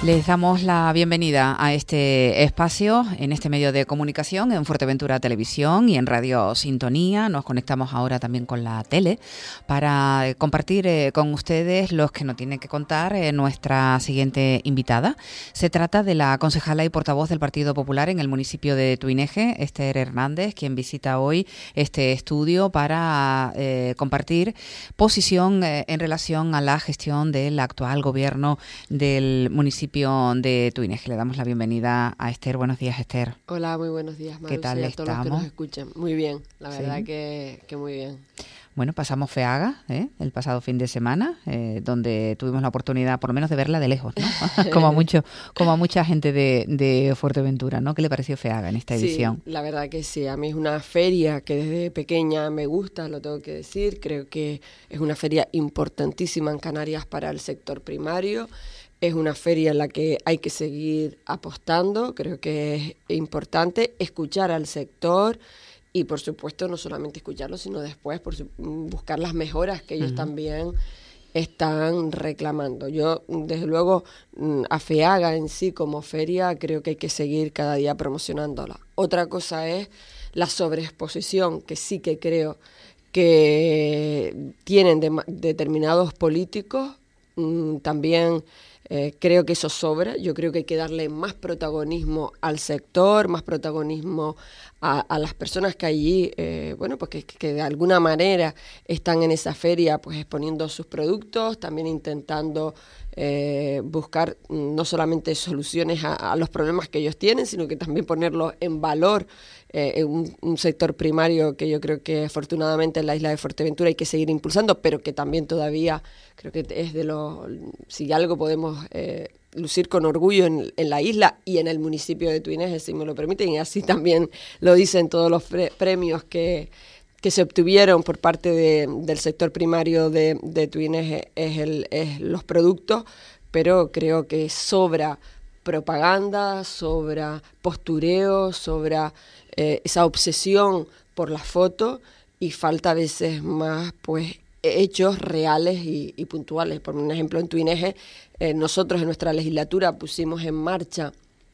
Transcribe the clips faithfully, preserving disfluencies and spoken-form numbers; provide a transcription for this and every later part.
Les damos la bienvenida a este espacio en este medio de comunicación, en Fuerteventura Televisión y en Radio Sintonía. Nos conectamos ahora también con la tele para compartir eh, con ustedes los que nos tiene que contar eh, nuestra siguiente invitada. Se trata de la concejala y portavoz del Partido Popular en el municipio de Tuineje, Esther Hernández, quien visita hoy este estudio para eh, compartir posición eh, en relación a la gestión del actual gobierno del municipio de Tuineje. Le damos la bienvenida a Esther. Buenos días, Esther. Hola, muy buenos días, Marusia. ¿Qué tal y a estamos? todos los que nos escuchan. Muy bien, la verdad ¿Sí? que, que muy bien. Bueno, pasamos FEAGA ¿eh? el pasado fin de semana, eh, donde tuvimos la oportunidad, por lo menos, de verla de lejos, ¿no? como, mucho, como a mucha gente de, de Fuerteventura, ¿no? ¿Qué le pareció FEAGA en esta edición? Sí, la verdad que sí. A mí es una feria que desde pequeña me gusta, lo tengo que decir. Creo que es una feria importantísima en Canarias para el sector primario. Es una feria en la que hay que seguir apostando. Creo que es importante escuchar al sector. Y, por supuesto, no solamente escucharlo, sino después por su, buscar las mejoras que ellos uh-huh. también están reclamando. Yo, desde luego, a FEAGA en sí como feria, creo que hay que seguir cada día promocionándola. Otra cosa es la sobreexposición, que sí que creo que tienen de, determinados políticos. Mm, también eh, creo que eso sobra. Yo creo que hay que darle más protagonismo al sector, más protagonismo a, a las personas que allí, eh, bueno, pues que, que de alguna manera están en esa feria, pues exponiendo sus productos, también intentando eh, buscar no solamente soluciones a, a los problemas que ellos tienen, sino que también ponerlos en valor. Eh, un, un sector primario que yo creo que afortunadamente en la isla de Fuerteventura hay que seguir impulsando, pero que también todavía creo que es de los, si algo podemos eh, lucir con orgullo en, en la isla y en el municipio de Tuineje, si me lo permiten, y así también lo dicen todos los pre- premios que, que se obtuvieron por parte de, del sector primario de, de Tuineje, es, el, es los productos, pero creo que sobra propaganda, sobra postureo, sobra eh, esa obsesión por la foto y falta a veces más pues hechos reales y, y puntuales. Por un ejemplo, en Tuineje, eh, nosotros en nuestra legislatura pusimos en marcha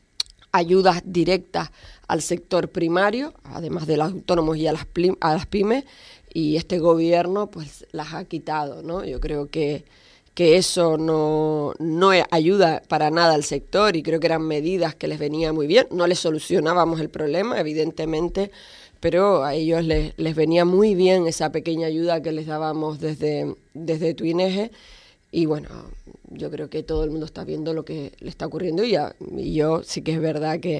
ayudas directas al sector primario, además de los autónomos y a las, plim, a las pymes, y este gobierno pues las ha quitado, ¿no? Yo creo que que eso no, no ayuda para nada al sector y creo que eran medidas que les venía muy bien. No les solucionábamos el problema, evidentemente, pero a ellos les, les venía muy bien esa pequeña ayuda que les dábamos desde, desde Tuineje. Y bueno, yo creo que todo el mundo está viendo lo que le está ocurriendo y, a, y yo sí que es verdad que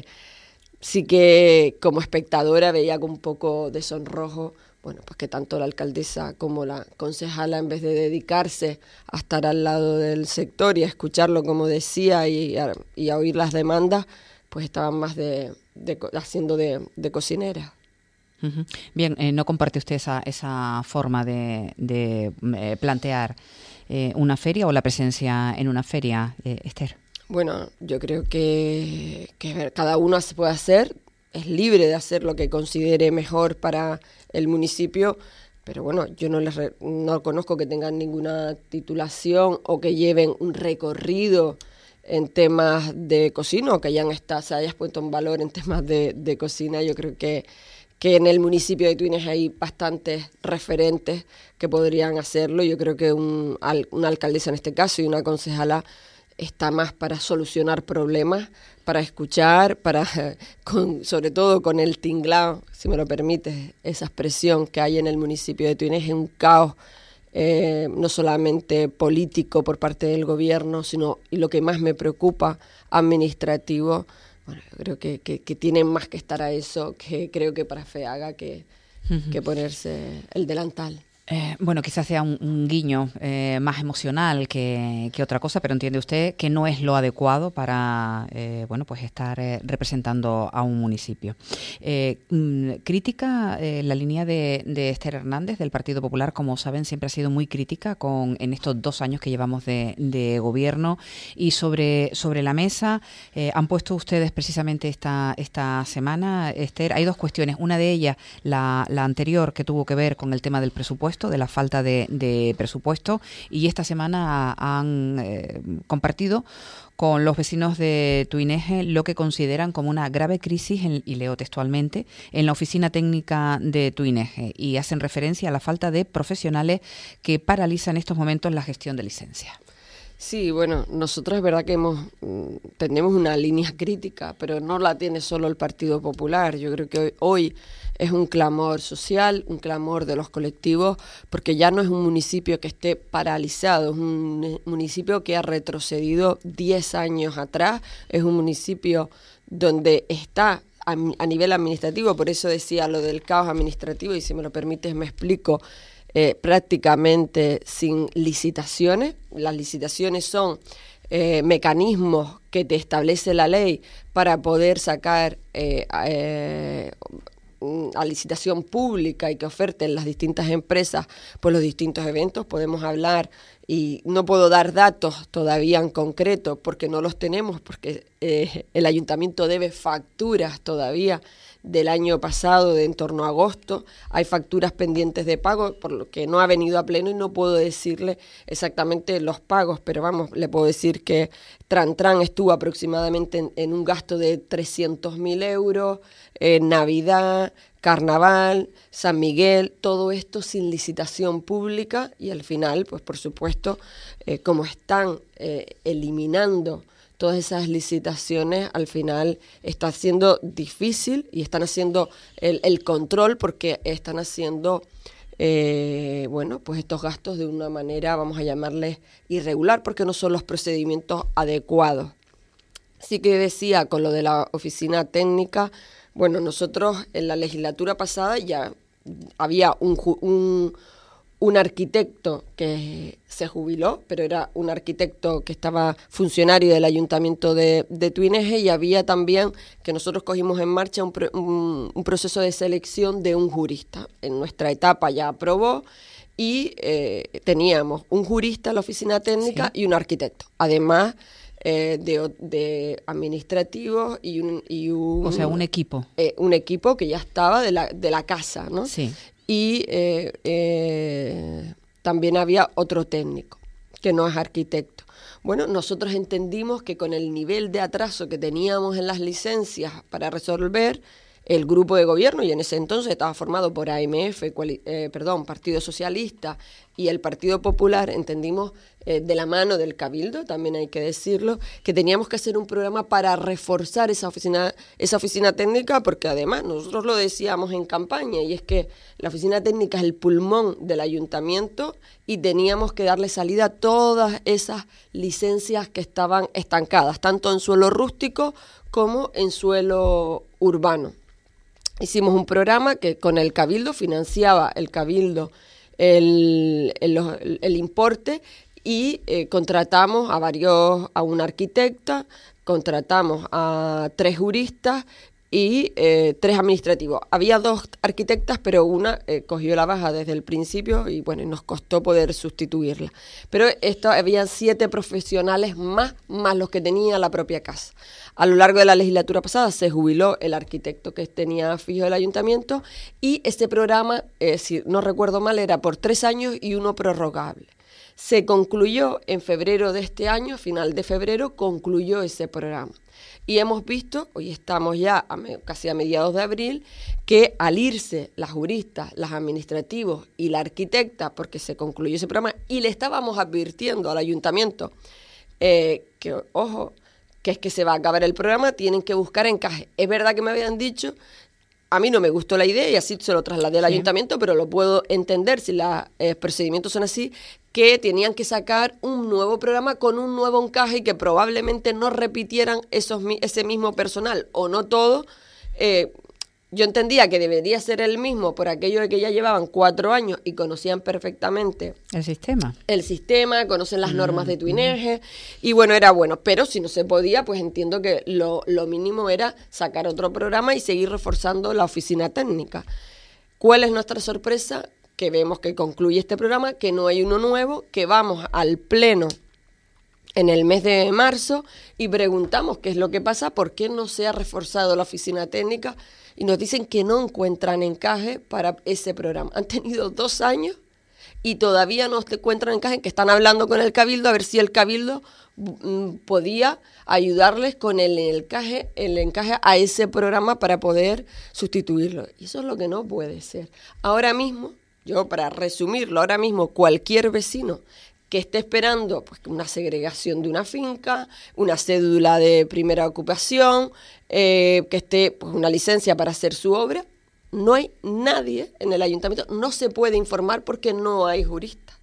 sí que como espectadora veía con un poco de sonrojo, bueno, pues que tanto la alcaldesa como la concejala, en vez de dedicarse a estar al lado del sector y a escucharlo como decía y a, y a oír las demandas, pues estaban más de, de haciendo de, de cocinera. Uh-huh. Bien, eh, ¿no comparte usted esa, esa forma de, de eh, plantear eh, una feria o la presencia en una feria, eh, Esther? Bueno, yo creo que, que cada uno se puede hacer, es libre de hacer lo que considere mejor para el municipio, pero bueno, yo no les re, no conozco que tengan ninguna titulación o que lleven un recorrido en temas de cocina o que hayan estado, se hayan puesto en valor en temas de, de cocina. Yo creo que, que en el municipio de Tuineje hay bastantes referentes que podrían hacerlo. Yo creo que un, una alcaldesa en este caso y una concejala está más para solucionar problemas, para escuchar, para con, sobre todo con el tinglao, si me lo permites, esa expresión que hay en el municipio de Tuineje, un caos eh, no solamente político por parte del gobierno, sino, y lo que más me preocupa, administrativo. Bueno, yo creo que, que, que tienen más que estar a eso, que creo que para FEAGA que, uh-huh. que ponerse el delantal. Eh, bueno, quizás sea un, un guiño eh, más emocional que, que otra cosa, pero entiende usted que no es lo adecuado para eh, bueno, pues estar eh, representando a un municipio. Eh, crítica, eh, la línea de, de Esther Hernández del Partido Popular, como saben, siempre ha sido muy crítica con en estos dos años que llevamos de, de gobierno y sobre, sobre la mesa eh, han puesto ustedes precisamente esta, esta semana, Esther, hay dos cuestiones. Una de ellas, la, la anterior, que tuvo que ver con el tema del presupuesto, presupuesto, de la falta de, de presupuesto, y esta semana han eh, compartido con los vecinos de Tuineje lo que consideran como una grave crisis, en, y leo textualmente, en la oficina técnica de Tuineje, y hacen referencia a la falta de profesionales que paraliza en estos momentos la gestión de licencias. Sí, bueno, nosotros es verdad que hemos tenemos una línea crítica, pero no la tiene solo el Partido Popular. Yo creo que hoy, hoy es un clamor social, un clamor de los colectivos, porque ya no es un municipio que esté paralizado, es un municipio que ha retrocedido diez años atrás, es un municipio donde está a, a nivel administrativo, por eso decía lo del caos administrativo, y si me lo permites me explico. Eh, prácticamente sin licitaciones. Las licitaciones son eh, mecanismos que te establece la ley para poder sacar eh, eh, a licitación pública y que oferten las distintas empresas por los distintos eventos. Podemos hablar, y no puedo dar datos todavía en concreto porque no los tenemos, porque eh, el ayuntamiento debe facturas todavía del año pasado, de en torno a agosto. Hay facturas pendientes de pago, por lo que no ha venido a pleno y no puedo decirle exactamente los pagos, pero vamos, le puedo decir que Tran Tran estuvo aproximadamente en, en un gasto de trescientos mil euros, eh, Navidad, Carnaval, San Miguel, todo esto sin licitación pública, y al final, pues por supuesto, eh, como están eh, eliminando todas esas licitaciones, al final está siendo difícil y están haciendo el, el control, porque están haciendo eh, bueno, pues estos gastos de una manera, vamos a llamarles irregular, porque no son los procedimientos adecuados. Sí que decía con lo de la oficina técnica, bueno, nosotros en la legislatura pasada ya había un, un un arquitecto que se jubiló, pero era un arquitecto que estaba funcionario del ayuntamiento de, de Tuineje, y había también que nosotros cogimos en marcha un, un, un proceso de selección de un jurista. En nuestra etapa ya aprobó, y eh, teníamos un jurista en la oficina técnica, sí, y un arquitecto, además eh, de, de administrativos y un, y un... O sea, un equipo. Eh, un equipo que ya estaba de la, de la casa, ¿no? Sí. Y eh, eh, también había otro técnico, que no es arquitecto. Bueno, nosotros entendimos que con el nivel de atraso que teníamos en las licencias para resolver, el grupo de gobierno, y en ese entonces estaba formado por A M F, cuali, eh, perdón, Partido Socialista y el Partido Popular, entendimos eh, de la mano del Cabildo, también hay que decirlo, que teníamos que hacer un programa para reforzar esa oficina, esa oficina técnica, porque además nosotros lo decíamos en campaña, y es que la oficina técnica es el pulmón del ayuntamiento, y teníamos que darle salida a todas esas licencias que estaban estancadas, tanto en suelo rústico como en suelo urbano. Hicimos un programa que con el Cabildo, financiaba el Cabildo el, el, el importe, y eh, contratamos a varios, a una arquitecta, contratamos a tres juristas y eh, tres administrativos. Había dos arquitectas, pero una eh, cogió la baja desde el principio y bueno, nos costó poder sustituirla. Pero esto, había siete profesionales más, más los que tenía la propia casa. A lo largo de la legislatura pasada se jubiló el arquitecto que tenía fijo el ayuntamiento, y este programa, eh, si no recuerdo mal, era por tres años y uno prorrogable. Se concluyó en febrero de este año, final de febrero, concluyó ese programa. Y hemos visto, hoy estamos ya a me, casi a mediados de abril, que al irse las juristas, las administrativos y la arquitecta, porque se concluyó ese programa, y le estábamos advirtiendo al ayuntamiento eh, que, ojo, que es que se va a acabar el programa, tienen que buscar encaje. Es verdad que me habían dicho, a mí no me gustó la idea y así se lo trasladé al sí. ayuntamiento, pero lo puedo entender si los eh, procedimientos son así, que tenían que sacar un nuevo programa con un nuevo encaje y que probablemente no repitieran esos, ese mismo personal, o no todo. Eh, yo entendía que debería ser el mismo por aquello de que ya llevaban cuatro años y conocían perfectamente el sistema. El sistema, conocen las mm, normas de Tuineje, mm. y bueno, era bueno. Pero si no se podía, pues entiendo que lo, lo mínimo era sacar otro programa y seguir reforzando la oficina técnica. ¿Cuál es nuestra sorpresa? Que vemos que concluye este programa, que no hay uno nuevo, que vamos al pleno en el mes de marzo y preguntamos qué es lo que pasa, por qué no se ha reforzado la oficina técnica, y nos dicen que no encuentran encaje para ese programa. Han tenido dos años y todavía no se encuentran en encaje, que están hablando con el Cabildo a ver si el Cabildo mm, podía ayudarles con el encaje, el encaje a ese programa para poder sustituirlo. Y eso es lo que no puede ser. Ahora mismo, yo para resumirlo, ahora mismo cualquier vecino que esté esperando pues, una segregación de una finca, una cédula de primera ocupación, eh, que esté pues, una licencia para hacer su obra, no hay nadie en el ayuntamiento, no se puede informar porque no hay juristas,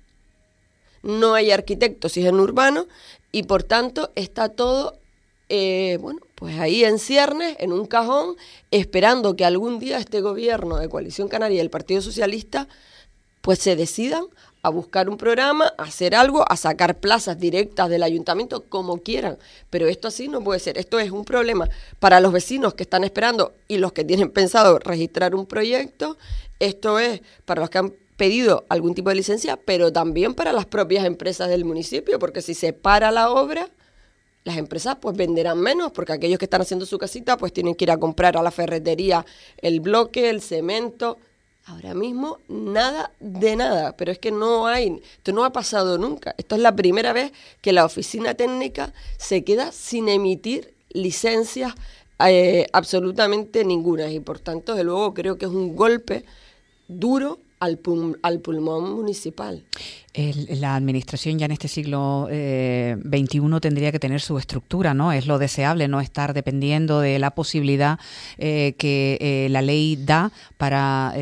no hay arquitectos si es en urbano, y por tanto está todo, eh, bueno, pues ahí en ciernes, en un cajón, esperando que algún día este gobierno de Coalición Canaria y el Partido Socialista pues se decidan a buscar un programa, a hacer algo, a sacar plazas directas del ayuntamiento, como quieran. Pero esto así no puede ser. Esto es un problema para los vecinos que están esperando y los que tienen pensado registrar un proyecto. Esto es para los que han pedido algún tipo de licencia, pero también para las propias empresas del municipio, porque si se para la obra, las empresas pues venderán menos, porque aquellos que están haciendo su casita pues tienen que ir a comprar a la ferretería el bloque, el cemento. Ahora mismo nada de nada, pero es que no hay, esto no ha pasado nunca. Esto es la primera vez que la oficina técnica se queda sin emitir licencias eh, absolutamente ninguna, y por tanto, de luego, creo que es un golpe duro al, pul- al pulmón municipal. El, la administración ya en este siglo eh, veintiuno tendría que tener su estructura, ¿no? Es lo deseable, no estar dependiendo de la posibilidad eh, que eh, la ley da para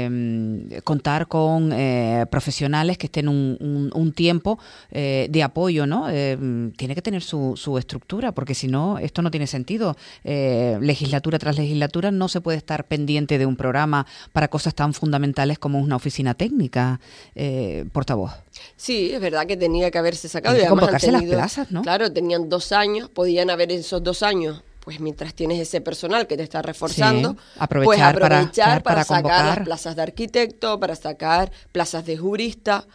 eh, contar con eh, profesionales que estén un, un, un tiempo eh, de apoyo, ¿no? Eh, tiene que tener su, su estructura, porque si no, esto no tiene sentido. Eh, legislatura tras legislatura no se puede estar pendiente de un programa para cosas tan fundamentales como una oficina técnica, eh, portavoz. Sí, es verdad que tenía que haberse sacado. Hay que y además convocarse han tenido, las plazas, ¿no? Claro, tenían dos años, podían haber esos dos años, pues mientras tienes ese personal que te está reforzando, sí, aprovechar, pues aprovechar para, para, para sacar convocar. las plazas de arquitecto, para sacar plazas de jurista.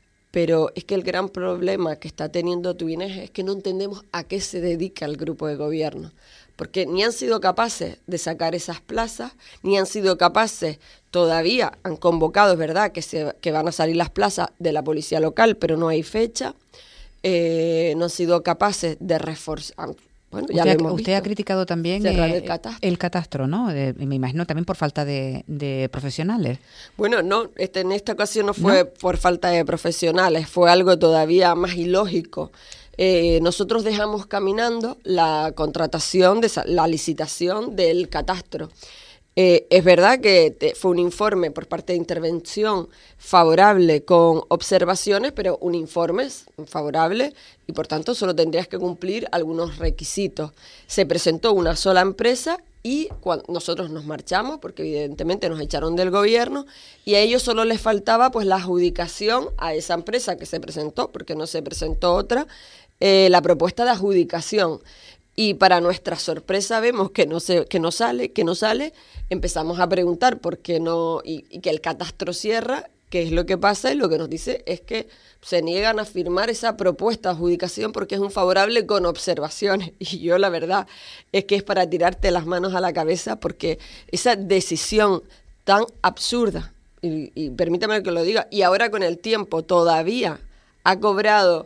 Pero es que el gran problema que está teniendo Tuines es que no entendemos a qué se dedica el grupo de gobierno. Porque ni han sido capaces de sacar esas plazas, ni han sido capaces, todavía han convocado, es verdad, que, se, que van a salir las plazas de la policía local, pero no hay fecha. Eh, no han sido capaces de reforzar. Bueno, ya usted, lo hemos usted visto. ha criticado también Cerrar eh, el catastro. el catastro, ¿no? Eh, me imagino también por falta de, de profesionales. Bueno, no, este, en esta ocasión no fue ¿No? por falta de profesionales, fue algo todavía más ilógico. Eh, nosotros dejamos caminando la contratación, de la licitación del catastro. Eh, es verdad que te, fue un informe por parte de intervención favorable con observaciones, pero un informe favorable y por tanto solo tendrías que cumplir algunos requisitos. Se presentó una sola empresa y cuando nosotros nos marchamos, porque evidentemente nos echaron del gobierno, y a ellos solo les faltaba pues la adjudicación a esa empresa que se presentó, porque no se presentó otra, eh, la propuesta de adjudicación. Y para nuestra sorpresa vemos que no se, que no sale, que no sale, empezamos a preguntar por qué no, y, y que el catastro cierra, qué es lo que pasa, y lo que nos dice es que se niegan a firmar esa propuesta de adjudicación porque es un favorable con observaciones. Y yo la verdad es que es para tirarte las manos a la cabeza, porque esa decisión tan absurda, y, y permítame que lo diga, y ahora con el tiempo todavía ha cobrado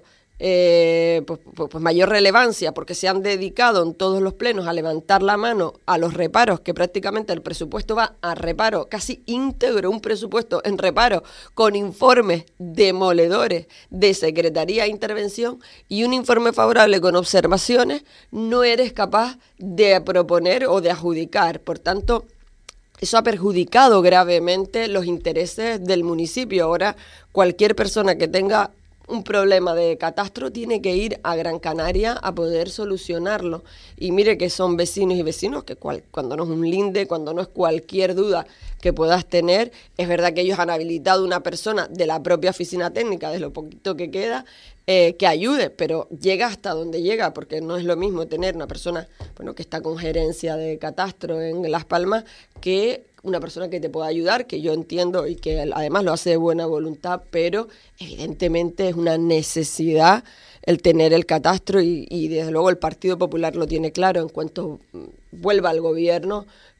Eh, pues, pues, pues mayor relevancia, porque se han dedicado en todos los plenos a levantar la mano a los reparos, que prácticamente el presupuesto va a reparo, casi íntegro un presupuesto en reparo, con informes demoledores de Secretaría de Intervención y un informe favorable con observaciones, no eres capaz de proponer o de adjudicar. Por tanto, eso ha perjudicado gravemente los intereses del municipio. Ahora, cualquier persona que tenga un problema de catastro tiene que ir a Gran Canaria a poder solucionarlo. Y mire que son vecinos y vecinos, que cual, cuando no es un linde, cuando no es cualquier duda que puedas tener, es verdad que ellos han habilitado una persona de la propia oficina técnica, de lo poquito que queda, eh, que ayude, pero llega hasta donde llega, porque no es lo mismo tener una persona, bueno, que está con gerencia de catastro en Las Palmas, que una persona que te pueda ayudar, que yo entiendo y que además lo hace de buena voluntad, pero evidentemente es una necesidad el tener el catastro y, y desde luego el Partido Popular lo tiene claro. En cuanto vuelva al gobierno,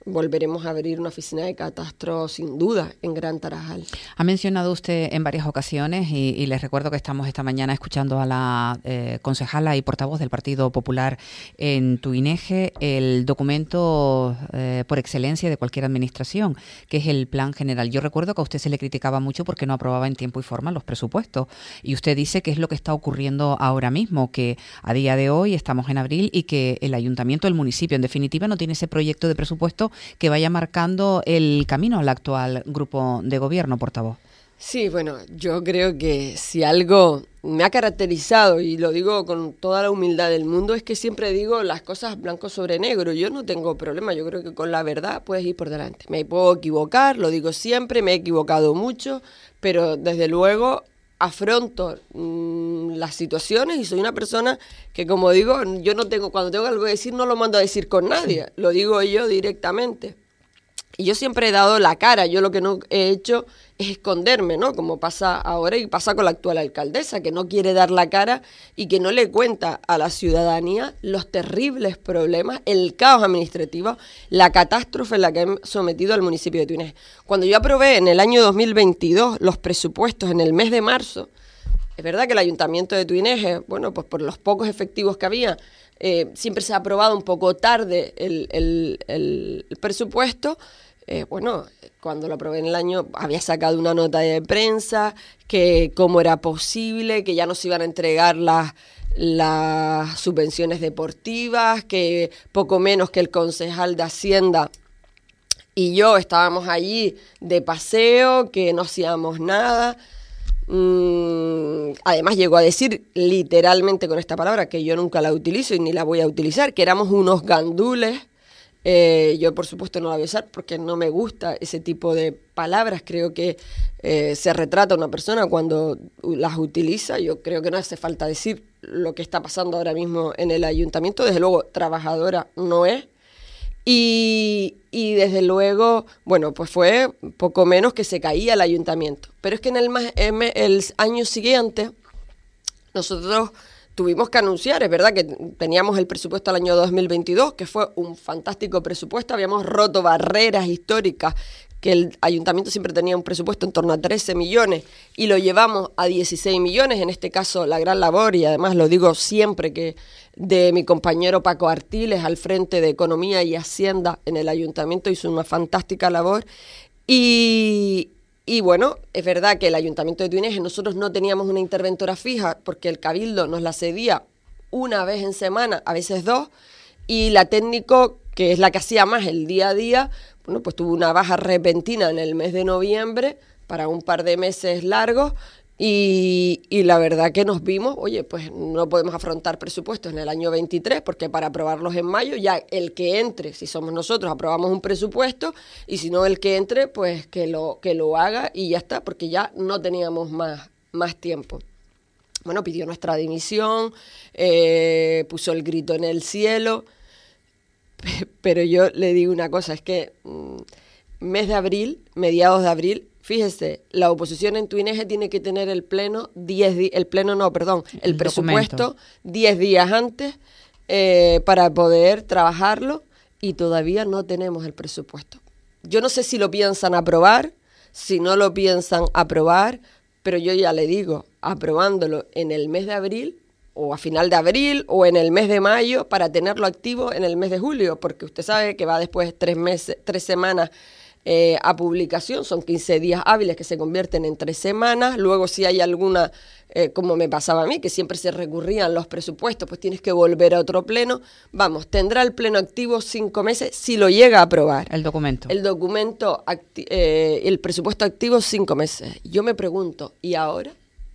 volveremos a abrir una oficina de catastro sin duda en Gran Tarajal. Ha mencionado usted en varias ocasiones y, y les recuerdo que estamos esta mañana escuchando a la eh, concejala y portavoz del Partido Popular en Tuineje, el documento eh, por excelencia de cualquier administración, que es el Plan General. Yo recuerdo que a usted se le criticaba mucho porque no aprobaba en tiempo y forma los presupuestos, y usted dice que es lo que está ocurriendo ahora mismo, que a día de hoy estamos en abril y que el ayuntamiento, el municipio en definitiva no tiene ese proyecto de presupuesto que vaya marcando el camino al actual grupo de gobierno, portavoz. Sí, bueno, yo creo que si algo me ha caracterizado, y lo digo con toda la humildad del mundo, es que siempre digo las cosas blanco sobre negro. Yo no tengo problema, yo creo que con la verdad puedes ir por delante. Me puedo equivocar, lo digo siempre, me he equivocado mucho, pero desde luego afronto mmm, las situaciones y soy una persona que, como digo, yo no tengo, cuando tengo algo que decir no lo mando a decir con nadie, lo digo yo directamente. Y yo siempre he dado la cara, yo lo que no he hecho es esconderme, ¿no? Como pasa ahora y pasa con la actual alcaldesa, que no quiere dar la cara y que no le cuenta a la ciudadanía los terribles problemas, el caos administrativo, la catástrofe en la que han sometido al municipio de Tuineje. Cuando yo aprobé en el año dos mil veintidós los presupuestos en el mes de marzo, es verdad que el ayuntamiento de Tuineje, bueno, pues por los pocos efectivos que había, eh, siempre se ha aprobado un poco tarde el, el, el, el presupuesto. Eh, bueno, cuando lo aprobé en el año había sacado una nota de prensa que cómo era posible, que ya no se iban a entregar las, las subvenciones deportivas, que poco menos que el concejal de Hacienda y yo estábamos allí de paseo, que no hacíamos nada. Mm, además llegó a decir literalmente con esta palabra, que yo nunca la utilizo y ni la voy a utilizar, que éramos unos gandules. Eh, yo, por supuesto, no la voy a usar porque no me gusta ese tipo de palabras. Creo que eh, se retrata a una persona cuando las utiliza. Yo creo que no hace falta decir lo que está pasando ahora mismo en el ayuntamiento. Desde luego, trabajadora no es. Y, y desde luego, bueno, pues fue poco menos que se caía el ayuntamiento. Pero es que en el, el año siguiente nosotros tuvimos que anunciar, es verdad que teníamos el presupuesto al año dos mil veintidós, que fue un fantástico presupuesto, habíamos roto barreras históricas, que el ayuntamiento siempre tenía un presupuesto en torno a trece millones y lo llevamos a dieciséis millones, en este caso la gran labor, y además lo digo siempre, que de mi compañero Paco Artiles al frente de Economía y Hacienda en el ayuntamiento hizo una fantástica labor. Y... Y bueno, es verdad que el Ayuntamiento de Tuineje nosotros no teníamos una interventora fija porque el Cabildo nos la cedía una vez en semana, a veces dos, y la técnico, que es la que hacía más el día a día, bueno, pues tuvo una baja repentina en el mes de noviembre para un par de meses largos. Y, y la verdad que nos vimos, oye, pues no podemos afrontar presupuestos en el año veintitrés porque para aprobarlos en mayo ya el que entre, si somos nosotros, aprobamos un presupuesto y si no el que entre, pues que lo, que lo haga y ya está, porque ya no teníamos más, más tiempo. Bueno, pidió nuestra dimisión, eh, puso el grito en el cielo, pero yo le digo una cosa, es que mmm, mes de abril, mediados de abril, fíjese, la oposición en Tuineje tiene que tener el pleno diez días, el pleno no, perdón, el, el presupuesto diez días antes eh, para poder trabajarlo y todavía no tenemos el presupuesto. Yo no sé si lo piensan aprobar, si no lo piensan aprobar, pero yo ya le digo, aprobándolo en el mes de abril o a final de abril o en el mes de mayo para tenerlo activo en el mes de julio, porque usted sabe que va después tres meses, tres semanas Eh, a publicación, son quince días hábiles que se convierten en tres semanas, luego si hay alguna, eh, como me pasaba a mí, que siempre se recurrían los presupuestos, pues tienes que volver a otro pleno, vamos, tendrá el pleno activo cinco meses si lo llega a aprobar. El documento. El documento, acti- eh, el presupuesto activo cinco meses. Yo me pregunto, ¿y ahora?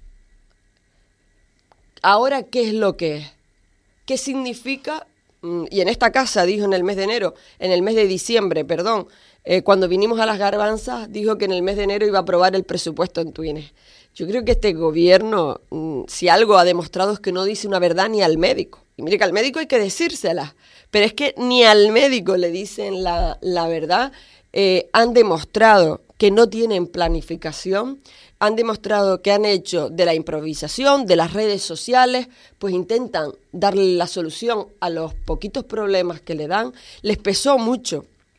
¿Ahora qué es lo que es? ¿Qué significa? Y en esta casa dijo en el mes de enero, en el mes de diciembre, perdón, Eh, cuando vinimos a las Garbanzas, dijo que en el mes de enero iba a aprobar el presupuesto en Tuineje. Yo creo que este gobierno, mmm, si algo ha demostrado es que no dice una verdad ni al médico. Y mire que al médico hay que decírsela, pero es que ni al médico le dicen la, la verdad. Eh, han demostrado que no tienen planificación, han demostrado que han hecho de la improvisación, de las redes sociales, pues intentan darle la solución a los poquitos problemas que le dan. Les pesó mucho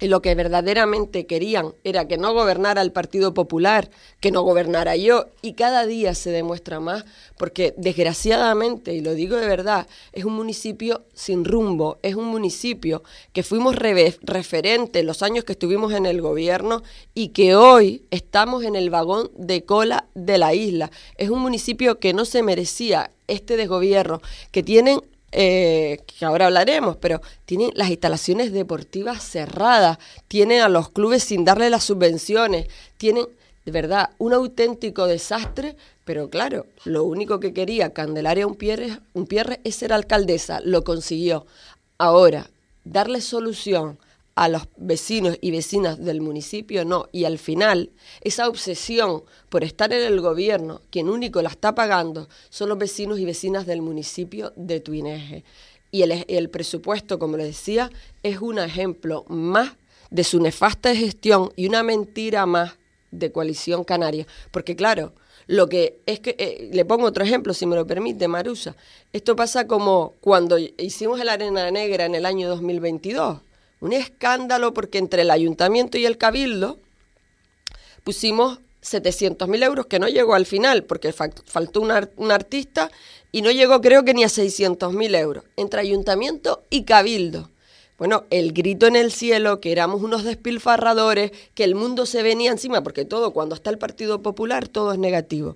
y lo que verdaderamente querían era que no gobernara el Partido Popular, que no gobernara yo, y cada día se demuestra más, porque desgraciadamente, y lo digo de verdad, es un municipio sin rumbo, es un municipio que fuimos re- referentes los años que estuvimos en el gobierno y que hoy estamos en el vagón de cola de la isla. Es un municipio que no se merecía este desgobierno, que tienen Eh, que ahora hablaremos, pero tienen las instalaciones deportivas cerradas, tienen a los clubes sin darle las subvenciones, tienen, de verdad, un auténtico desastre, pero claro, lo único que quería Candelaria Umpierres, Umpierres es ser alcaldesa, lo consiguió. Ahora, darle solución a los vecinos y vecinas del municipio, no, y al final, esa obsesión por estar en el gobierno, quien único la está pagando, son los vecinos y vecinas del municipio de Tuineje. Y el, el presupuesto, como les decía, es un ejemplo más de su nefasta gestión y una mentira más de Coalición Canaria, porque claro, lo que es que, eh, le pongo otro ejemplo, si me lo permite, Marusa, esto pasa como cuando hicimos el Arena Negra en el año dos mil veintidós, un escándalo porque entre el ayuntamiento y el cabildo pusimos setecientos mil euros que no llegó al final porque faltó un, art- un artista y no llegó creo que ni a seiscientos mil euros entre ayuntamiento y cabildo. Bueno, el grito en el cielo, que éramos unos despilfarradores, que el mundo se venía encima, porque todo, cuando está el Partido Popular, todo es negativo.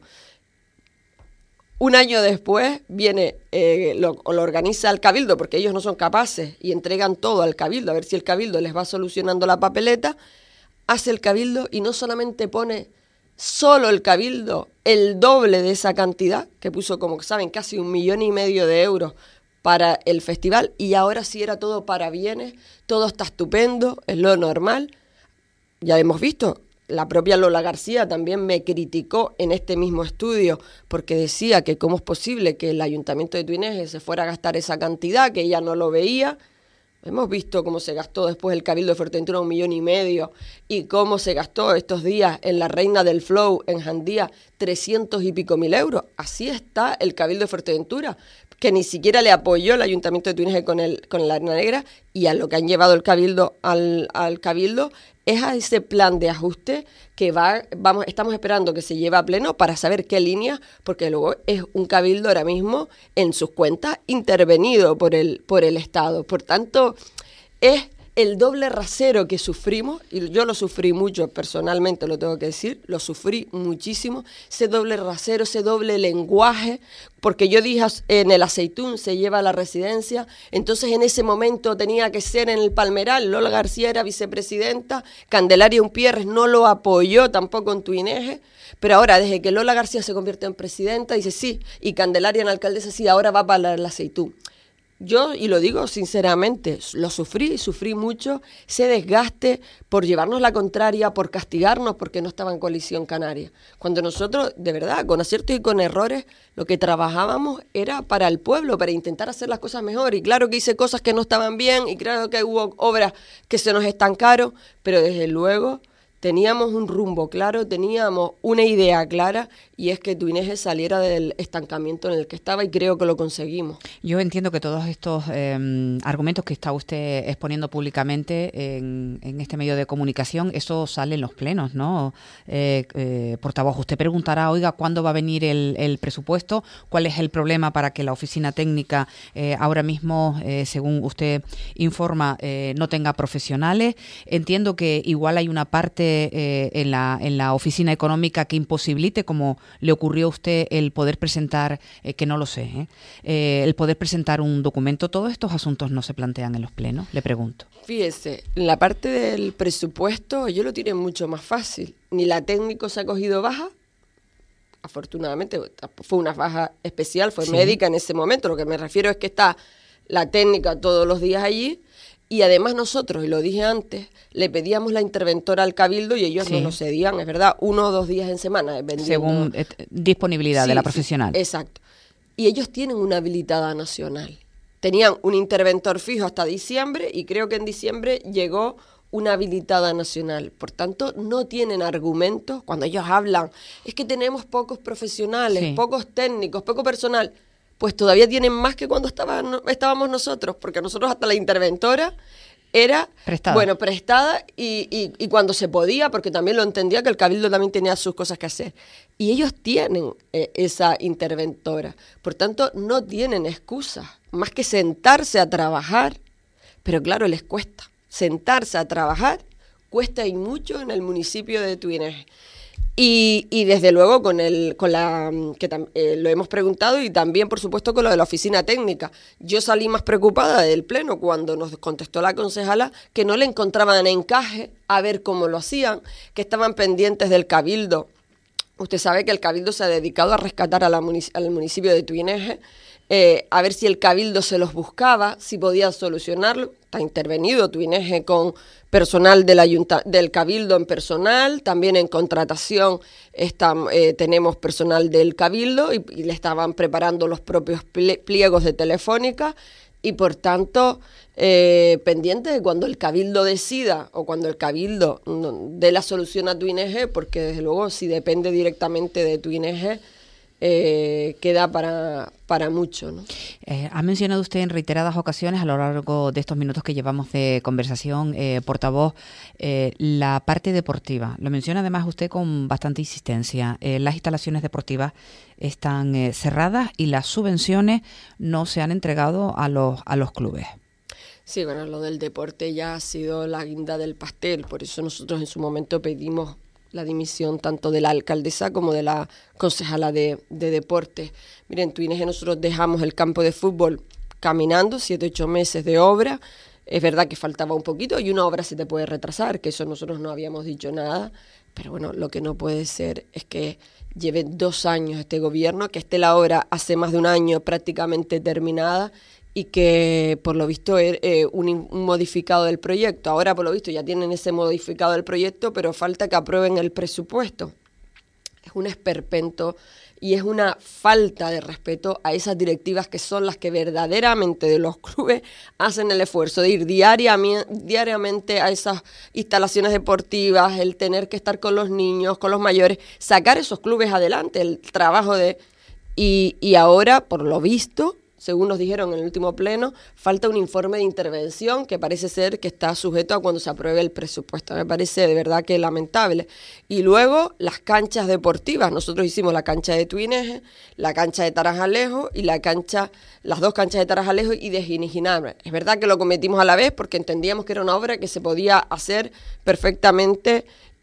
Un año después viene, eh, lo, lo organiza el Cabildo, porque ellos no son capaces, y entregan todo al Cabildo, a ver si el Cabildo les va solucionando la papeleta. Hace el Cabildo y no solamente pone solo el Cabildo el doble de esa cantidad, que puso, como saben, casi un millón y medio de euros para el festival, y ahora sí era todo para bienes, todo está estupendo, es lo normal. Ya hemos visto, la propia Lola García también me criticó en este mismo estudio porque decía que cómo es posible que el Ayuntamiento de Tuineje se fuera a gastar esa cantidad, que ella no lo veía. Hemos visto cómo se gastó después el Cabildo de Fuerteventura un millón y medio y cómo se gastó estos días en la Reina del Flow, en Jandía, trescientos y pico mil euros. Así está el Cabildo de Fuerteventura, que ni siquiera le apoyó el Ayuntamiento de Tuineje con el con la Arena Negra, y a lo que han llevado el Cabildo al, al Cabildo es a ese plan de ajuste que va, vamos, estamos esperando que se lleve a pleno para saber qué línea, porque luego es un Cabildo ahora mismo en sus cuentas intervenido por el, por el Estado. Por tanto, es el doble rasero que sufrimos, y yo lo sufrí mucho personalmente, lo tengo que decir, lo sufrí muchísimo, ese doble rasero, ese doble lenguaje, porque yo dije en el Aceitún se lleva a la residencia, entonces en ese momento tenía que ser en el Palmeral, Lola García era vicepresidenta, Candelaria Umpierres no lo apoyó tampoco en Tuineje, pero ahora desde que Lola García se convierte en presidenta, dice sí, y Candelaria en alcaldesa, sí, ahora va para el Aceitún. Yo, y lo digo sinceramente, lo sufrí, sufrí mucho, ese desgaste por llevarnos la contraria, por castigarnos porque no estaba en Coalición Canaria. Cuando nosotros, de verdad, con aciertos y con errores, lo que trabajábamos era para el pueblo, para intentar hacer las cosas mejor. Y claro que hice cosas que no estaban bien, y claro que hubo obras que se nos estancaron, pero desde luego teníamos un rumbo claro, teníamos una idea clara, y es que Tuineje saliera del estancamiento en el que estaba, y creo que lo conseguimos. Yo entiendo que todos estos eh, argumentos que está usted exponiendo públicamente en, en este medio de comunicación, eso sale en los plenos, ¿no? Eh, eh, portavoz, usted preguntará, oiga, ¿cuándo va a venir el, el presupuesto? ¿Cuál es el problema para que la oficina técnica eh, ahora mismo, eh, según usted informa, eh, no tenga profesionales? Entiendo que igual hay una parte Eh, en la en la oficina económica que imposibilite, como le ocurrió a usted, el poder presentar, eh, que no lo sé, ¿eh? Eh, el poder presentar un documento. ¿Todos estos asuntos no se plantean en los plenos? Le pregunto. Fíjese, la parte del presupuesto yo lo tiene mucho más fácil. Ni la técnico se ha cogido baja, afortunadamente fue una baja especial, fue sí. médica en ese momento. Lo que me refiero es que está la técnica todos los días allí. Y además nosotros, y lo dije antes, le pedíamos la interventora al Cabildo y ellos sí. nos lo cedían, es verdad, uno o dos días en semana. Vendiendo. Según eh, disponibilidad sí, de la profesional. Sí, exacto. Y ellos tienen una habilitada nacional. Tenían un interventor fijo hasta diciembre y creo que en diciembre llegó una habilitada nacional. Por tanto, no tienen argumentos cuando ellos hablan. Es que tenemos pocos profesionales, sí. pocos técnicos, poco personal. Pues todavía tienen más que cuando estaban, estábamos nosotros, porque nosotros hasta la interventora era prestada. bueno prestada y, y, y cuando se podía, porque también lo entendía que el Cabildo también tenía sus cosas que hacer. Y ellos tienen eh, esa interventora. Por tanto, no tienen excusa más que sentarse a trabajar. Pero claro, les cuesta. Sentarse a trabajar cuesta y mucho en el municipio de Tuineje. Y, y desde luego con el con la que tam, eh, lo hemos preguntado y también por supuesto con lo de la oficina técnica. Yo salí más preocupada del pleno cuando nos contestó la concejala que no le encontraban encaje a ver cómo lo hacían, que estaban pendientes del Cabildo. Usted sabe que el Cabildo se ha dedicado a rescatar a la munic- al municipio de Tuineje, eh, a ver si el Cabildo se los buscaba, si podía solucionarlo. Está intervenido Tuineje con personal del, ayunta- del Cabildo en personal, también en contratación está, eh, tenemos personal del Cabildo y, y le estaban preparando los propios plie- pliegos de Telefónica y por tanto eh, pendiente de cuando el Cabildo decida o cuando el Cabildo no, dé la solución a Tuineje, porque desde luego si depende directamente de Tuineje, Eh, queda para, para mucho, ¿no? Eh, ha mencionado usted en reiteradas ocasiones a lo largo de estos minutos que llevamos de conversación, eh, portavoz, eh, la parte deportiva. Lo menciona además usted con bastante insistencia. Eh, las instalaciones deportivas están eh, cerradas y las subvenciones no se han entregado a los, a los clubes. Sí, bueno, lo del deporte ya ha sido la guinda del pastel, por eso nosotros en su momento pedimos la dimisión tanto de la alcaldesa como de la concejala de, de deportes. Miren, en Tuineje nosotros dejamos el campo de fútbol caminando, siete, ocho meses de obra. Es verdad que faltaba un poquito y una obra se te puede retrasar, que eso nosotros no habíamos dicho nada, pero bueno, lo que no puede ser es que lleve dos años este gobierno, que esté la obra hace más de un año prácticamente terminada y que por lo visto es eh, un, un modificado del proyecto. Ahora por lo visto ya tienen ese modificado del proyecto, pero falta que aprueben el presupuesto. Es un esperpento y es una falta de respeto a esas directivas que son las que verdaderamente de los clubes hacen el esfuerzo de ir diariamente, diariamente a esas instalaciones deportivas, el tener que estar con los niños, con los mayores, sacar esos clubes adelante, el trabajo de... Y, y ahora, por lo visto, según nos dijeron en el último pleno, falta un informe de intervención que parece ser que está sujeto a cuando se apruebe el presupuesto. Me parece de verdad que lamentable. Y luego las canchas deportivas. Nosotros hicimos la cancha de Tuineje, la cancha de Tarajalejo y la cancha, las dos canchas de Tarajalejo y de Ginijinabre. Es verdad que lo cometimos a la vez porque entendíamos que era una obra que se podía hacer perfectamente.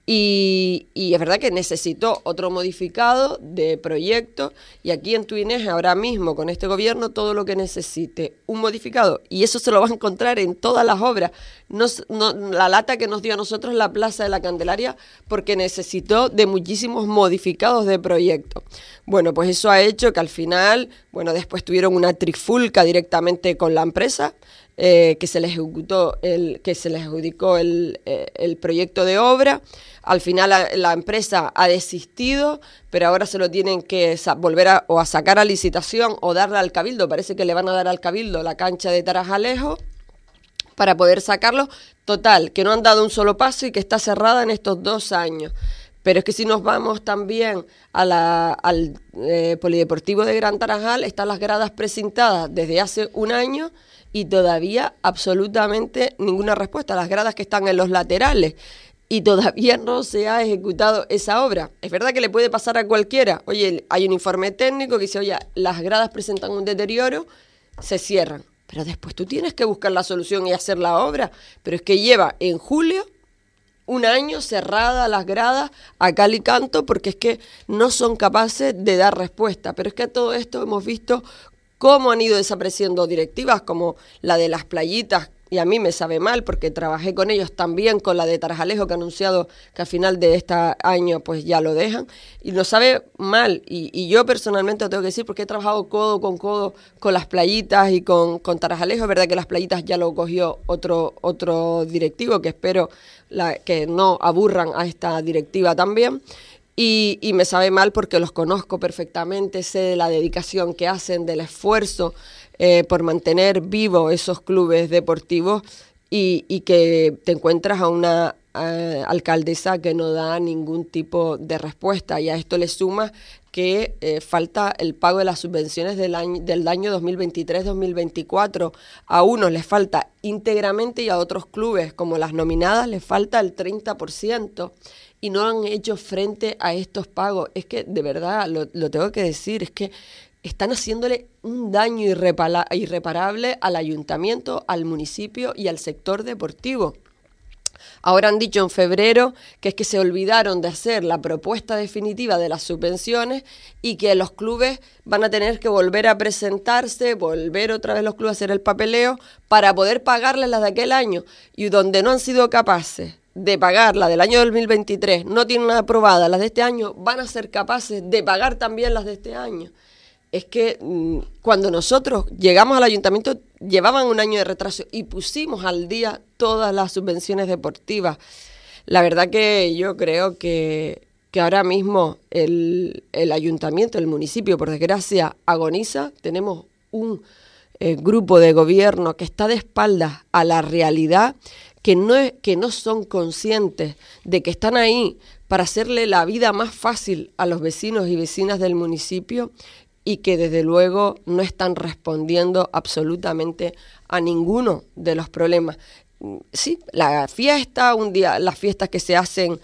Y, y es verdad que necesitó otro modificado de proyecto y aquí en Tuineje ahora mismo con este gobierno todo lo que necesite un modificado y eso se lo va a encontrar en todas las obras. No, no, la lata que nos dio a nosotros la Plaza de la Candelaria porque necesitó de muchísimos modificados de proyecto. Bueno, pues eso ha hecho que al final, bueno, después tuvieron una trifulca directamente con la empresa. Eh, que se les ejecutó el que se les adjudicó el, eh, el proyecto de obra. Al final la, la empresa ha desistido, pero ahora se lo tienen que sa- volver a, o a sacar a licitación o darle al Cabildo. Parece que le van a dar al Cabildo la cancha de Tarajalejo para poder sacarlo. Total, que no han dado un solo paso y que está cerrada en estos dos años. Pero es que si nos vamos también a la, al eh, Polideportivo de Gran Tarajal, están las gradas precintadas desde hace un año y todavía absolutamente ninguna respuesta. Las gradas que están en los laterales y todavía no se ha ejecutado esa obra. Es verdad que le puede pasar a cualquiera. Oye, hay un informe técnico que dice, oye, las gradas presentan un deterioro, se cierran. Pero después tú tienes que buscar la solución y hacer la obra. Pero es que lleva en julio un año cerrada las gradas a cal y canto porque es que no son capaces de dar respuesta. Pero es que a todo esto hemos visto cómo han ido desapareciendo directivas como la de las playitas, y a mí me sabe mal porque trabajé con ellos también, con la de Tarajalejo que ha anunciado que a final de este año pues ya lo dejan, y nos sabe mal, y, y yo personalmente lo tengo que decir porque he trabajado codo con codo con las playitas y con, con Tarajalejo. Es verdad que las playitas ya lo cogió otro, otro directivo que espero la, que no aburran a esta directiva también. Y, y me sabe mal porque los conozco perfectamente, sé de la dedicación que hacen, del esfuerzo eh, por mantener vivos esos clubes deportivos y, y que te encuentras a una eh, alcaldesa que no da ningún tipo de respuesta, y a esto le suma que eh, falta el pago de las subvenciones del año, del año dos mil veintitrés dos mil veinticuatro. A unos les falta íntegramente y a otros clubes, como las nominadas, les falta el treinta por ciento. Y no han hecho frente a estos pagos. Es que, de verdad, lo, lo tengo que decir, es que están haciéndole un daño irrepara- irreparable al ayuntamiento, al municipio y al sector deportivo. Ahora han dicho en febrero que es que se olvidaron de hacer la propuesta definitiva de las subvenciones y que los clubes van a tener que volver a presentarse, volver otra vez los clubes a hacer el papeleo para poder pagarles las de aquel año. Y donde no han sido capaces de pagar la del año dos mil veintitrés, no tienen aprobadas las de este año, van a ser capaces de pagar también las de este año. Es que mmm, cuando nosotros llegamos al ayuntamiento llevaban un año de retraso y pusimos al día todas las subvenciones deportivas. La verdad que yo creo que, que ahora mismo el, el ayuntamiento, el municipio, por desgracia, agoniza. Tenemos un eh, grupo de gobierno que está de espaldas a la realidad, que no, es, que no son conscientes de que están ahí para hacerle la vida más fácil a los vecinos y vecinas del municipio, y que desde luego no están respondiendo absolutamente a ninguno de los problemas. Sí, la fiesta, un día, las fiestas que se hacen,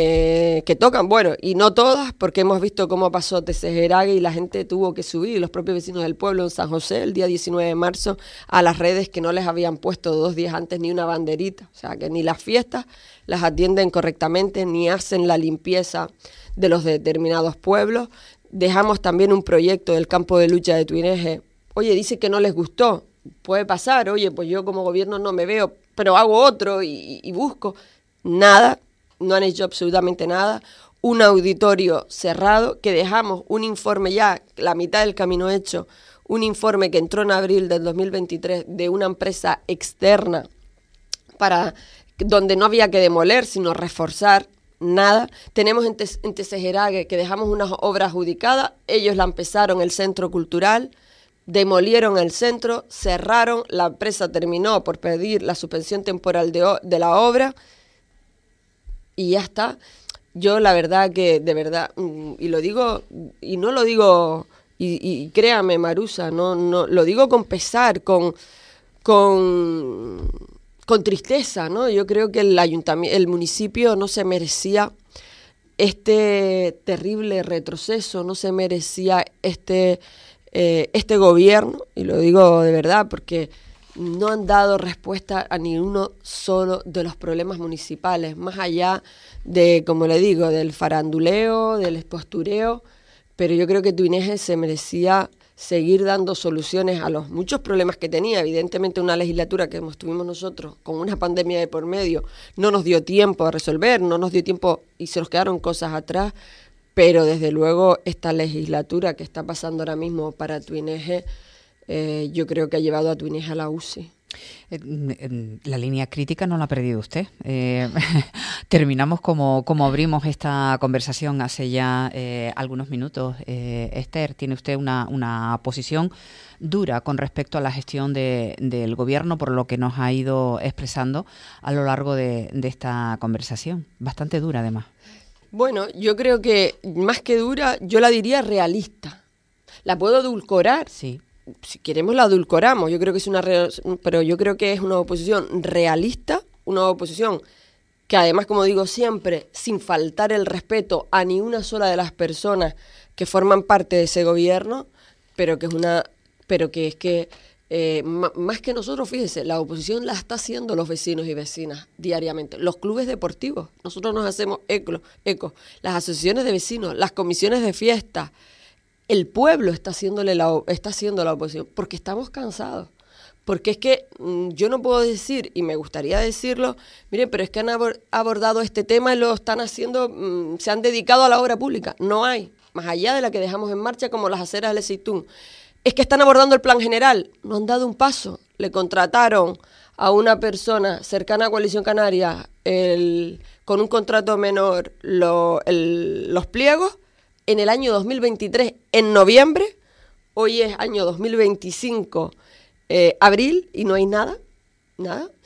eh, que tocan, bueno, y no todas, porque hemos visto cómo pasó Tesejerague y la gente tuvo que subir, los propios vecinos del pueblo en San José, el día diecinueve de marzo, a las redes que no les habían puesto dos días antes ni una banderita. O sea, que ni las fiestas las atienden correctamente, ni hacen la limpieza de los determinados pueblos. Dejamos también un proyecto del campo de lucha de Tuineje. Oye, dice que no les gustó. Puede pasar, oye, pues yo como gobierno no me veo, pero hago otro y, y busco. Nada, no han hecho absolutamente nada. Un auditorio cerrado, que dejamos un informe ya, la mitad del camino hecho, un informe que entró en abril del dos mil veintitrés de una empresa externa para donde no había que demoler, sino reforzar. Nada. Tenemos en, Tes- en Tesejerague que dejamos unas obras adjudicadas, ellos la empezaron, el centro cultural, demolieron el centro, cerraron, la empresa terminó por pedir la suspensión temporal de, o- de la obra y ya está. Yo la verdad que, de verdad, y lo digo, y no lo digo, y, y créame Marusa, no, no, lo digo con pesar, con... con con tristeza, ¿no? Yo creo que el ayuntamiento, el municipio no se merecía este terrible retroceso, no se merecía este, eh, este gobierno, y lo digo de verdad porque no han dado respuesta a ninguno solo de los problemas municipales, más allá de, como le digo, del faranduleo, del postureo, pero yo creo que Tuineje se merecía seguir dando soluciones a los muchos problemas que tenía. Evidentemente una legislatura que tuvimos nosotros con una pandemia de por medio no nos dio tiempo a resolver, no nos dio tiempo y se nos quedaron cosas atrás, pero desde luego esta legislatura que está pasando ahora mismo para Tuineje, eh, yo creo que ha llevado a Tuineje a la U C I. La línea crítica no la ha perdido usted. Eh, terminamos como, como abrimos esta conversación hace ya eh, algunos minutos. Eh, Esther, tiene usted una, una posición dura con respecto a la gestión de, del gobierno, por lo que nos ha ido expresando a lo largo de, de esta conversación. Bastante dura, además. Bueno, yo creo que más que dura, yo la diría realista. ¿La puedo edulcorar? Sí. Si queremos la adulcoramos, yo creo que es una re- pero yo creo que es una oposición realista, una oposición que además, como digo siempre, sin faltar el respeto a ni una sola de las personas que forman parte de ese gobierno, pero que es una, pero que es que eh, m- más que nosotros, fíjese, la oposición la está haciendo los vecinos y vecinas diariamente, los clubes deportivos, nosotros nos hacemos eco, eco, las asociaciones de vecinos, las comisiones de fiestas. El pueblo está haciéndole la, está haciendo la oposición porque estamos cansados. Porque es que mmm, yo no puedo decir, y me gustaría decirlo, miren, pero es que han abor- abordado este tema y lo están haciendo, mmm, se han dedicado a la obra pública. No hay, más allá de la que dejamos en marcha como las aceras del Aceitún. Es que están abordando el plan general, no han dado un paso. Le contrataron a una persona cercana a Coalición Canaria el, con un contrato menor lo, el, los pliegos, en el año dos mil veintitrés, en noviembre. Hoy es año dos mil veinticinco, eh, abril, y no hay nada, nada.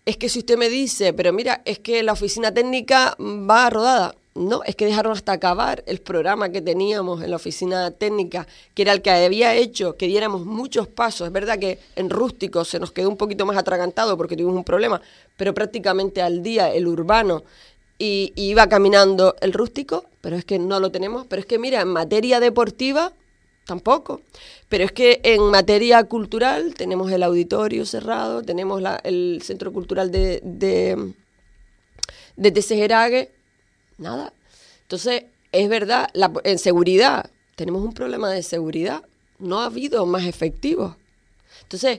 es que si usted me dice, pero mira, es que la oficina técnica va rodada. No, es que dejaron hasta acabar el programa que teníamos en la oficina técnica, que era el que había hecho que diéramos muchos pasos. Es verdad que en rústico se nos quedó un poquito más atragantado porque tuvimos un problema, pero prácticamente al día el urbano y, y iba caminando el rústico, pero es que no lo tenemos. Pero es que mira, en materia deportiva tampoco. Pero es que en materia cultural tenemos el auditorio cerrado, tenemos la, el centro cultural de, de, de Tesejerague. Nada. Entonces, es verdad, la, en seguridad, tenemos un problema de seguridad. No ha habido más efectivos. Entonces,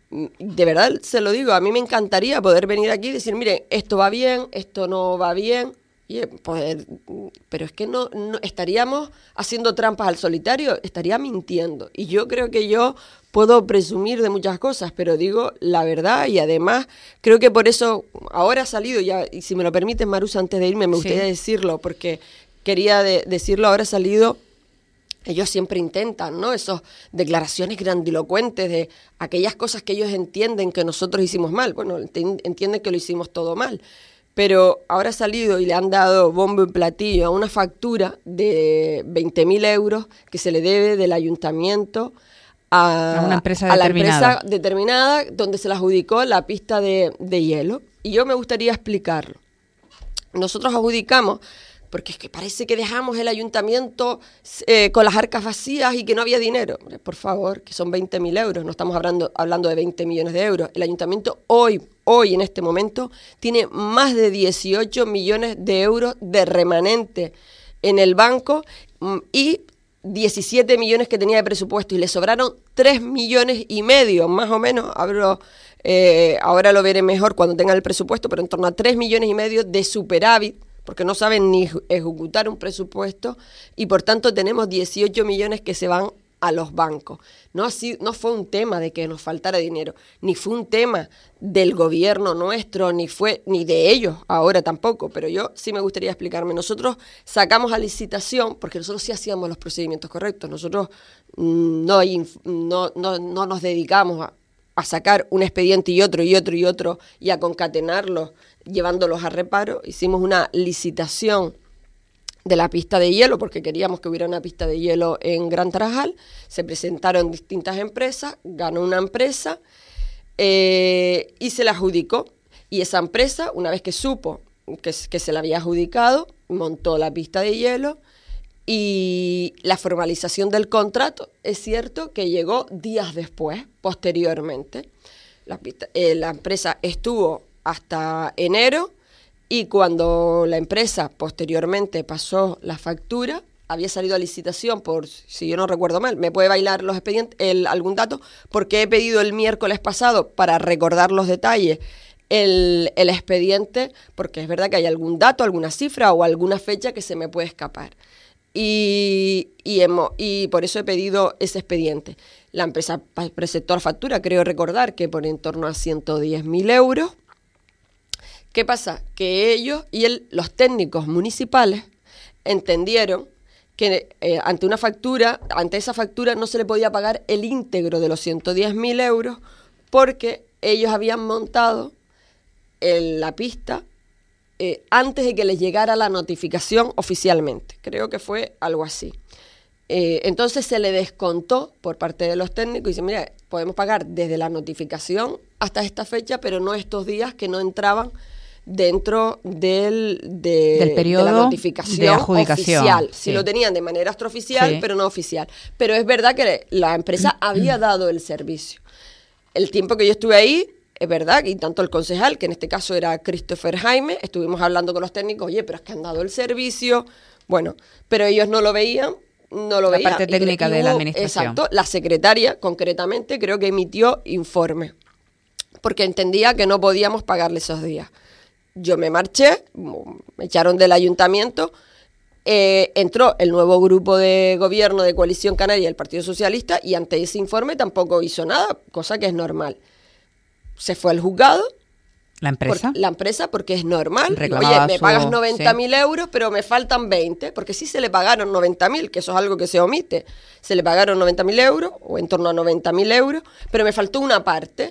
de verdad se lo digo, a mí me encantaría poder venir aquí y decir, miren, esto va bien, esto no va bien, y poder, pero es que no, no estaríamos haciendo trampas al solitario, estaría mintiendo. Y yo creo que yo puedo presumir de muchas cosas, pero digo la verdad, y además creo que por eso ahora ha salido, ya, y si me lo permites, Marusa, antes de irme, me gustaría sí. decirlo, porque quería de, decirlo, ahora ha salido, ellos siempre intentan, ¿no? Esas declaraciones grandilocuentes de aquellas cosas que ellos entienden que nosotros hicimos mal. Bueno, entienden que lo hicimos todo mal. Pero ahora ha salido y le han dado bombo y platillo a una factura de veinte mil euros que se le debe del ayuntamiento a, a una empresa a la determinada. empresa determinada donde se le adjudicó la pista de, de hielo. Y yo me gustaría explicarlo. Nosotros adjudicamos, porque es que parece que dejamos el ayuntamiento eh, con las arcas vacías y que no había dinero. Por favor, que son veinte mil euros, no estamos hablando, hablando de veinte millones de euros. El ayuntamiento hoy, hoy en este momento, tiene más de dieciocho millones de euros de remanente en el banco y diecisiete millones que tenía de presupuesto, y le sobraron tres millones y medio, más o menos, hablo, eh, ahora lo veré mejor cuando tenga el presupuesto, pero en torno a tres millones y medio de superávit, porque no saben ni ejecutar un presupuesto, y por tanto tenemos dieciocho millones que se van a los bancos. No, así, no fue un tema de que nos faltara dinero, ni fue un tema del gobierno nuestro, ni fue ni de ellos ahora tampoco, pero yo sí me gustaría explicarme. Nosotros sacamos a licitación, porque nosotros sí hacíamos los procedimientos correctos, nosotros mmm, no, no, no, no nos dedicamos a, a sacar un expediente y otro y otro y otro y a concatenarlos, llevándolos a reparo. Hicimos una licitación de la pista de hielo, porque queríamos que hubiera una pista de hielo en Gran Tarajal. Se presentaron distintas empresas, ganó una empresa eh, y se la adjudicó. Y esa empresa, una vez que supo que, que se la había adjudicado, montó la pista de hielo, y la formalización del contrato, es cierto que llegó días después, posteriormente. La, pista, eh, la empresa estuvo hasta enero, y cuando la empresa posteriormente pasó la factura, había salido a licitación por, si yo no recuerdo mal, me puede bailar los expedientes, el, algún dato, porque he pedido el miércoles pasado, para recordar los detalles, el, el expediente, porque es verdad que hay algún dato, alguna cifra o alguna fecha que se me puede escapar. Y, y, hemos, y por eso he pedido ese expediente. La empresa presentó la factura, creo recordar que por en torno a ciento diez mil euros. ¿Qué pasa? Que ellos y el, los técnicos municipales entendieron que eh, ante una factura, ante esa factura no se le podía pagar el íntegro de los ciento diez mil euros, porque ellos habían montado el, la pista eh, antes de que les llegara la notificación oficialmente. Creo que fue algo así. Eh, entonces se le descontó por parte de los técnicos y dice, mira, podemos pagar desde la notificación hasta esta fecha, pero no estos días que no entraban dentro del, de, del periodo de la notificación de adjudicación oficial. Sí. Si lo tenían de manera extraoficial, sí, pero no oficial. Pero es verdad que la empresa había dado el servicio. El tiempo que yo estuve ahí, es verdad, y tanto el concejal, que en este caso era Christopher Jaime, estuvimos hablando con los técnicos, oye, pero es que han dado el servicio. Bueno, pero ellos no lo veían, no lo la veían. La parte técnica y, y hubo, de la administración. Exacto, la secretaria, concretamente, creo que emitió informe, porque entendía que no podíamos pagarle esos días. Yo me marché, me echaron del ayuntamiento, eh, entró el nuevo grupo de gobierno de Coalición Canaria, el Partido Socialista, y ante ese informe tampoco hizo nada, cosa que es normal. Se fue al juzgado. ¿La empresa? Por, la empresa, porque es normal. Reclamaba Oye, me su, pagas noventa mil sí. euros, pero me faltan veinte, porque sí se le pagaron noventa mil, que eso es algo que se omite. Se le pagaron noventa mil euros, o en torno a noventa mil euros, pero me faltó una parte.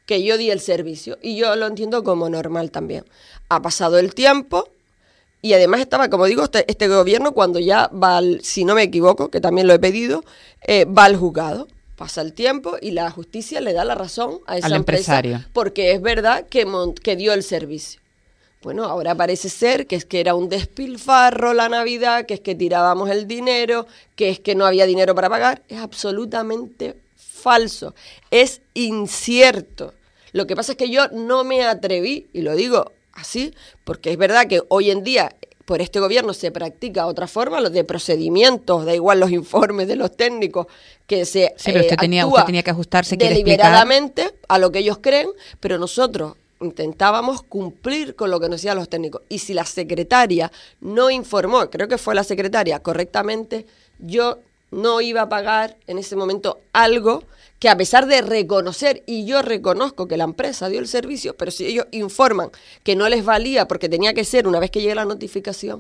que yo di el servicio y yo lo entiendo como normal también. Ha pasado el tiempo y además estaba, como digo, este, este gobierno cuando ya va, al, si no me equivoco, que también lo he pedido, eh, va al juzgado. Pasa el tiempo y la justicia le da la razón a esa al empresa empresario, porque es verdad que, que dio el servicio. Bueno, ahora parece ser que es que era un despilfarro la Navidad, que es que tirábamos el dinero, que es que no había dinero para pagar. Es absolutamente falso, es incierto. Lo que pasa es que yo no me atreví, y lo digo así, porque es verdad que hoy en día por este gobierno se practica otra forma, los de procedimientos, da igual los informes de los técnicos, que se sí, pero usted, eh, tenía, usted tenía que ajustarse, deliberadamente a lo que ellos creen, pero nosotros intentábamos cumplir con lo que nos decían los técnicos. Y si la secretaria no informó, creo que fue la secretaria correctamente, yo no iba a pagar en ese momento algo que a pesar de reconocer, y yo reconozco que la empresa dio el servicio, pero si ellos informan que no les valía porque tenía que ser una vez que llegue la notificación,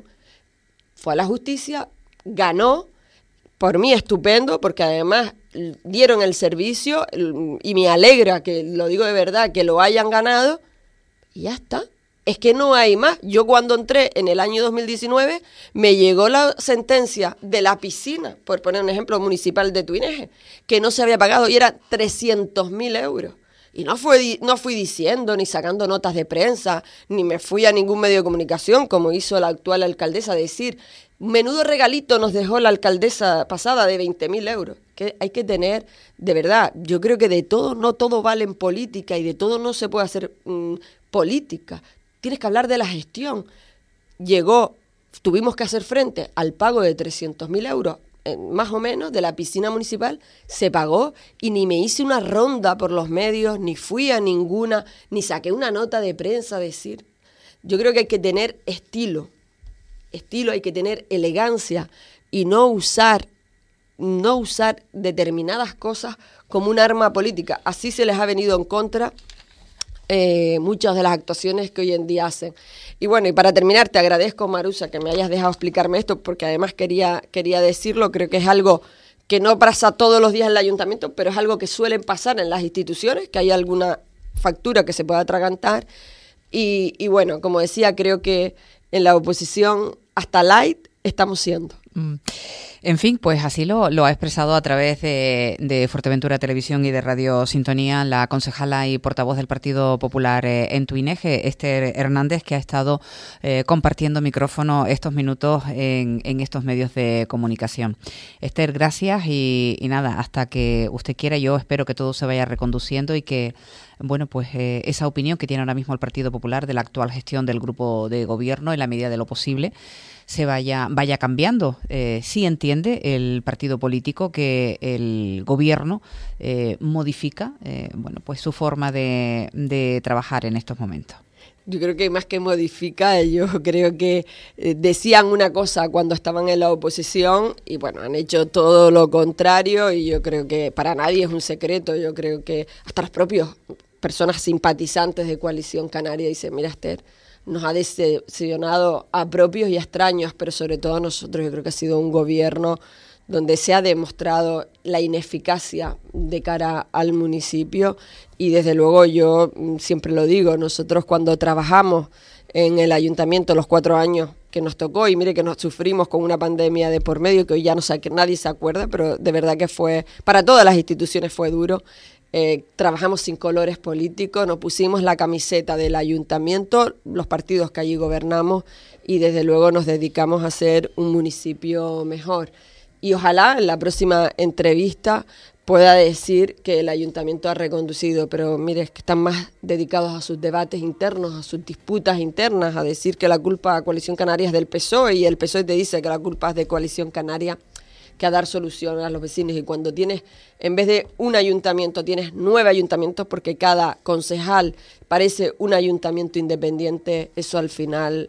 fue a la justicia, ganó, por mí estupendo, porque además dieron el servicio y me alegra, que lo digo de verdad, que lo hayan ganado, y ya está. Es que no hay más. Yo cuando entré en el año dos mil diecinueve me llegó la sentencia de la piscina, por poner un ejemplo municipal de Tuineje, que no se había pagado y eran trescientos mil euros. Y no fui, no fui diciendo, ni sacando notas de prensa, ni me fui a ningún medio de comunicación, como hizo la actual alcaldesa, decir, menudo regalito nos dejó la alcaldesa pasada de veinte mil euros. Que hay que tener, de verdad, yo creo que de todo, no todo vale en política y de todo no se puede hacer mmm, política. Tienes que hablar de la gestión. Llegó, tuvimos que hacer frente al pago de trescientos mil euros, eh, más o menos, de la piscina municipal, se pagó y ni me hice una ronda por los medios, ni fui a ninguna, ni saqué una nota de prensa a decir. Yo creo que hay que tener estilo, estilo, hay que tener elegancia y no usar, no usar determinadas cosas como un arma política. Así se les ha venido en contra Eh, muchas de las actuaciones que hoy en día hacen. Y bueno, y para terminar, te agradezco, Marusa, que me hayas dejado explicarme esto, porque además quería, quería decirlo, creo que es algo que no pasa todos los días en el ayuntamiento, pero es algo que suele pasar en las instituciones, que hay alguna factura que se pueda atragantar. Y, y bueno, como decía, creo que en la oposición, hasta light, estamos siendo. Mm. En fin, pues así lo, lo ha expresado a través de, de Fuerteventura Televisión y de Radio Sintonía la concejala y portavoz del Partido Popular eh, en Tuineje, Esther Hernández, que ha estado eh, compartiendo micrófono estos minutos en, en estos medios de comunicación. Esther, gracias y, y nada, hasta que usted quiera, yo espero que todo se vaya reconduciendo y que, bueno, pues eh, esa opinión que tiene ahora mismo el Partido Popular de la actual gestión del grupo de gobierno, en la medida de lo posible, se vaya vaya cambiando. Eh, sí entiende el partido político que el gobierno eh, modifica eh, bueno, pues su forma de, de trabajar en estos momentos. Yo creo que más que modifica, yo creo que eh, decían una cosa cuando estaban en la oposición y bueno, han hecho todo lo contrario y yo creo que para nadie es un secreto. Yo creo que hasta los propios personas simpatizantes de Coalición Canaria dicen, mira, Esther, nos ha decepcionado a propios y a extraños, pero sobre todo a nosotros. Yo creo que ha sido un gobierno donde se ha demostrado la ineficacia de cara al municipio y desde luego yo siempre lo digo, nosotros cuando trabajamos en el ayuntamiento los cuatro años que nos tocó, y mire que nos sufrimos con una pandemia de por medio que hoy ya no sé, que nadie se acuerda, pero de verdad que fue, para todas las instituciones fue duro. Eh, trabajamos sin colores políticos, nos pusimos la camiseta del ayuntamiento, los partidos que allí gobernamos y desde luego nos dedicamos a hacer un municipio mejor. Y ojalá en la próxima entrevista pueda decir que el ayuntamiento ha reconducido, pero mire, es que están más dedicados a sus debates internos, a sus disputas internas, a decir que la culpa a Coalición Canaria es del P S O E y el P S O E te dice que la culpa es de Coalición Canaria, que a dar solución a los vecinos. Y cuando tienes, en vez de un ayuntamiento, tienes nueve ayuntamientos porque cada concejal parece un ayuntamiento independiente, eso al final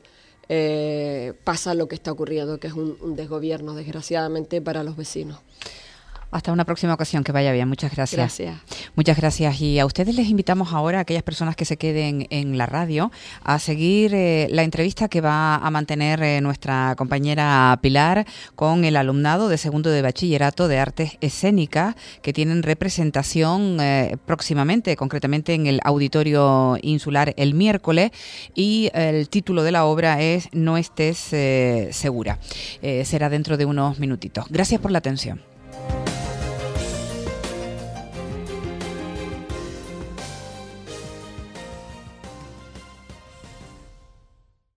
eh, pasa lo que está ocurriendo, que es un, un desgobierno, desgraciadamente, para los vecinos. Hasta una próxima ocasión, que vaya bien. Muchas gracias. Gracias. Muchas gracias. Y a ustedes les invitamos ahora, a aquellas personas que se queden en la radio, a seguir eh, la entrevista que va a mantener eh, nuestra compañera Pilar con el alumnado de segundo de bachillerato de artes escénicas, que tienen representación eh, próximamente, concretamente en el Auditorio Insular el miércoles, y el título de la obra es No estés eh, segura. Eh, será dentro de unos minutitos. Gracias por la atención.